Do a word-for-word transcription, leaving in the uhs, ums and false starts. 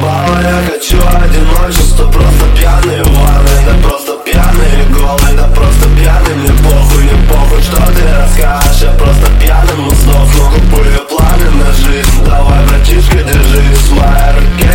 заебало, я хочу одиночество. Просто пьяный в ванной, да просто пьяный и голый, да просто пьяный. Мне похуй, не похуй, что ты расскажешь. Я просто пьяным сдохну, глупые планы на жизнь. Давай, братишка, держись в моей руке.